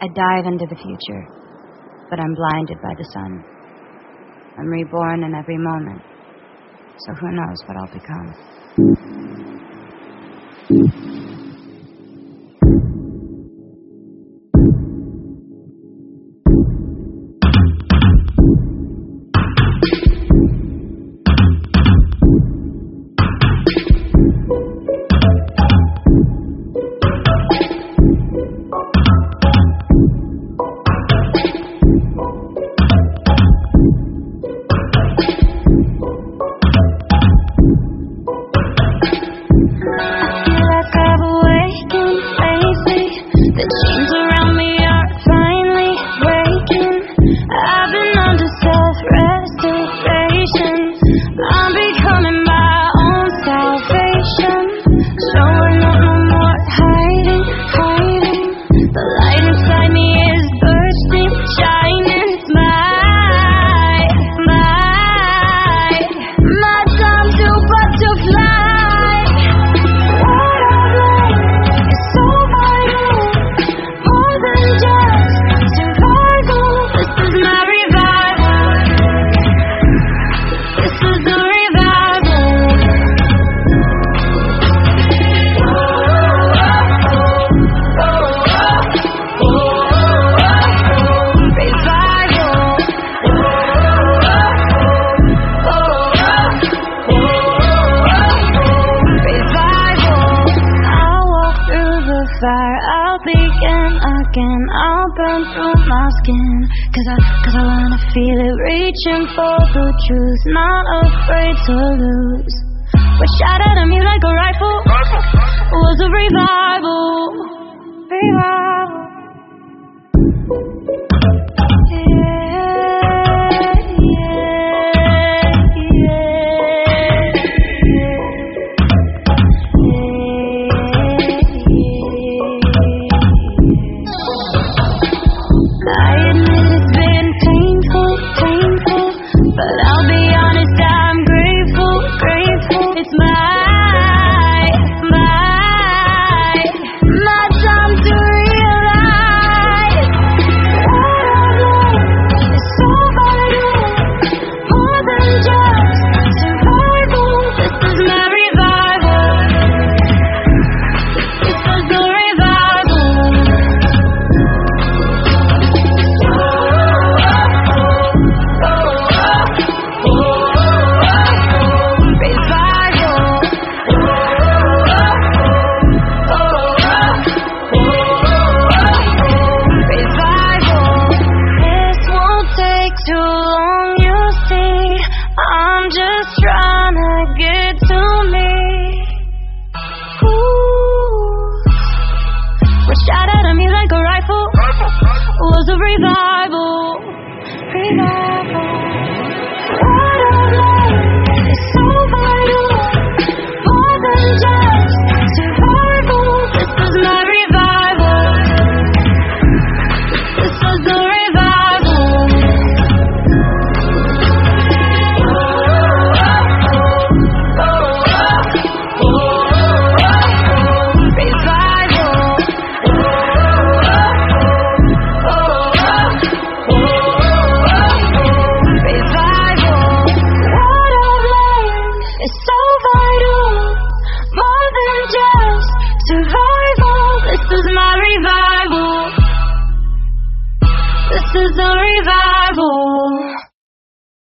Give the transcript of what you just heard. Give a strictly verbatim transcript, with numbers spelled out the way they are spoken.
I dive into the future, but I'm blinded by the sun. I'm reborn in every moment, so who knows what I'll become. Reaching for the truth, not afraid to lose. What shot at him, you like a rifle? Was a revival. Revival. This is a revival.